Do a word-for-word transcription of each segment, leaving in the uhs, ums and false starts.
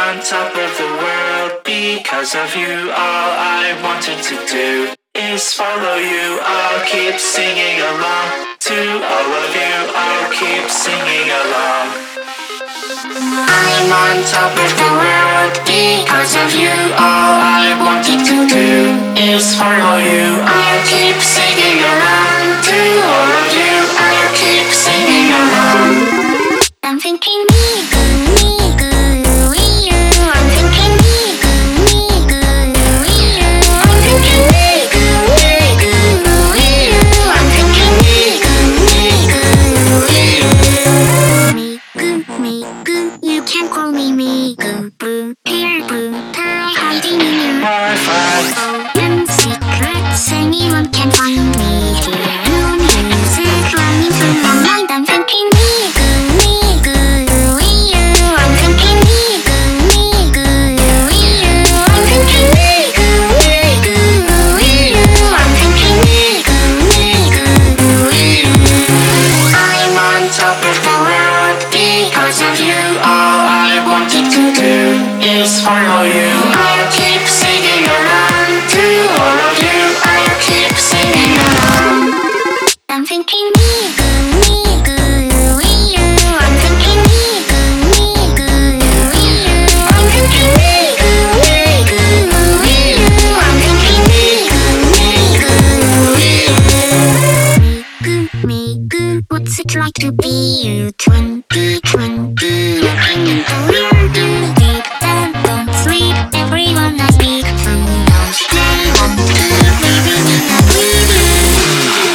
on top of the world because of you. All I wanted to do is follow you. I'll keep singing along to all of you. I'll keep singing along. I'm on top of the world because of you. All I wanted to do is follow you. I'll keep singing along to all of you. I'll keep singing along. I'm thinking me good, me good, we you. I'm thinking me good, me good, we you. I'm thinking me good, me good, we you. I'm thinking me good, me good, we you. Me good, me good, you can call me me good. Blue hair, blue tie, hiding in your Wi-Fi. Open secrets, anyone can find me here. No music running through my mind. I'm thinking me good, me good, we you. I'm thinking me good, me good, we you. I'm thinking me good, me good, we you. I'm thinking me good, me good, we you. I'm on top of the world because of you. All I wanted to do is follow you. I'll keep singing along to all of you. I'll keep singing along. I'm thinking me good, me good, we you. I'm thinking me good, me good, we you. I'm thinking me good, me good, we you. I'm thinking me good, me good, we you. Me good, me good, what's it like to be you? Twenty twenty, looking in the rearview, deep down, don't sleep. Everyone I speak through knows they want to living in a preview.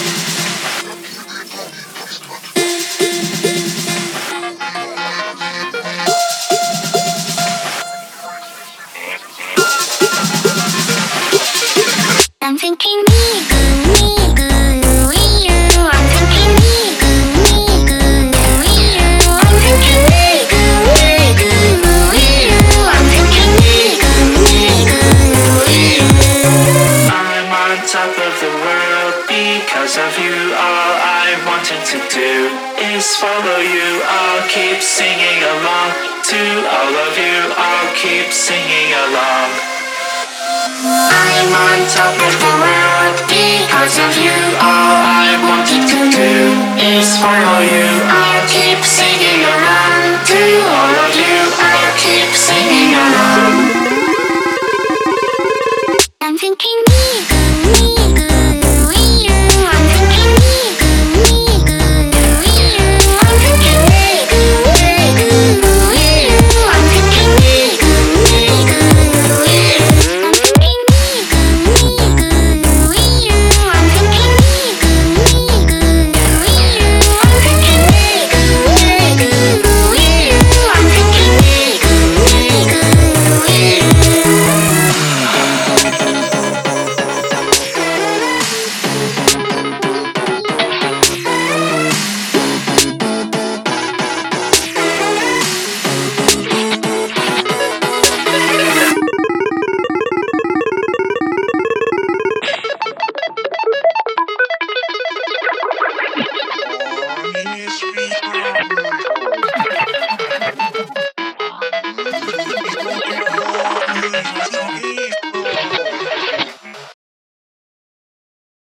I'm thinking me good, me good, we you. I'm thinking me good, me good, we you. I'm thinking me good, me good, we you. I'm thinking me good, me good, we you. I'm on top of the world because of you. All I wanted to do is follow you. I'll keep singing along to all of you. I'll keep singing along. I'm on top of the world because of you. All I wanted to do is follow you. I'll keep singing along to all of you.